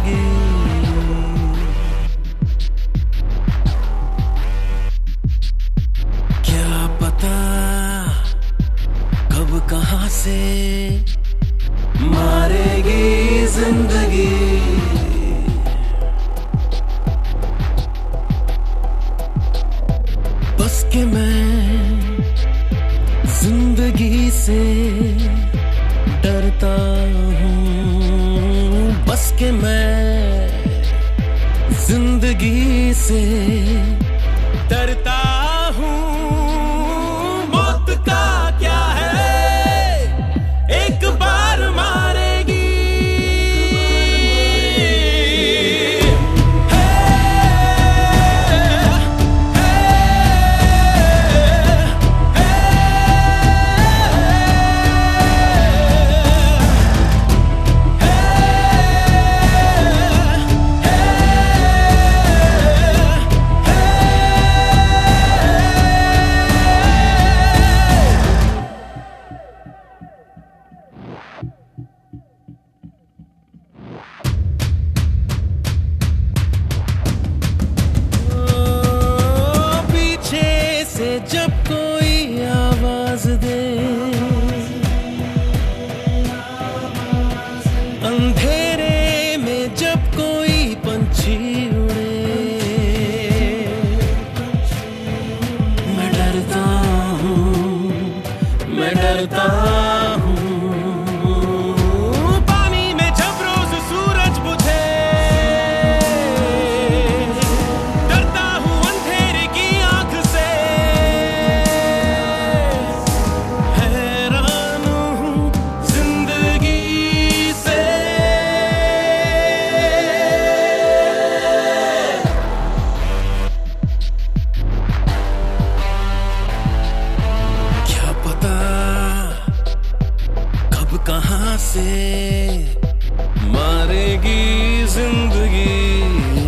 जिंदगी। क्या पता कब कहां से मारेगी जिंदगी। बस के मैं जिंदगी से डरता हूँ, बस के मैं जिंदगी से डरता हूँ। मौत का क्या है, एक बार मारेगी। जब कोई आवाज दे, अंधेरे में जब कोई पंछी उड़े, मैं डरता हूँ, मैं डरता हूँ। पानी में जब रोज सूरज बुझे, डरता हूँ अंधेरे की आंख से। कहां से मारेगी जिंदगी।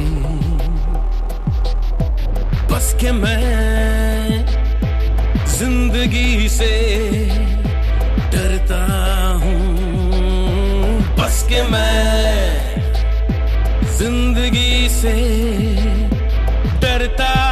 बस के मैं जिंदगी से डरता हूँ, बस के मैं जिंदगी से डरता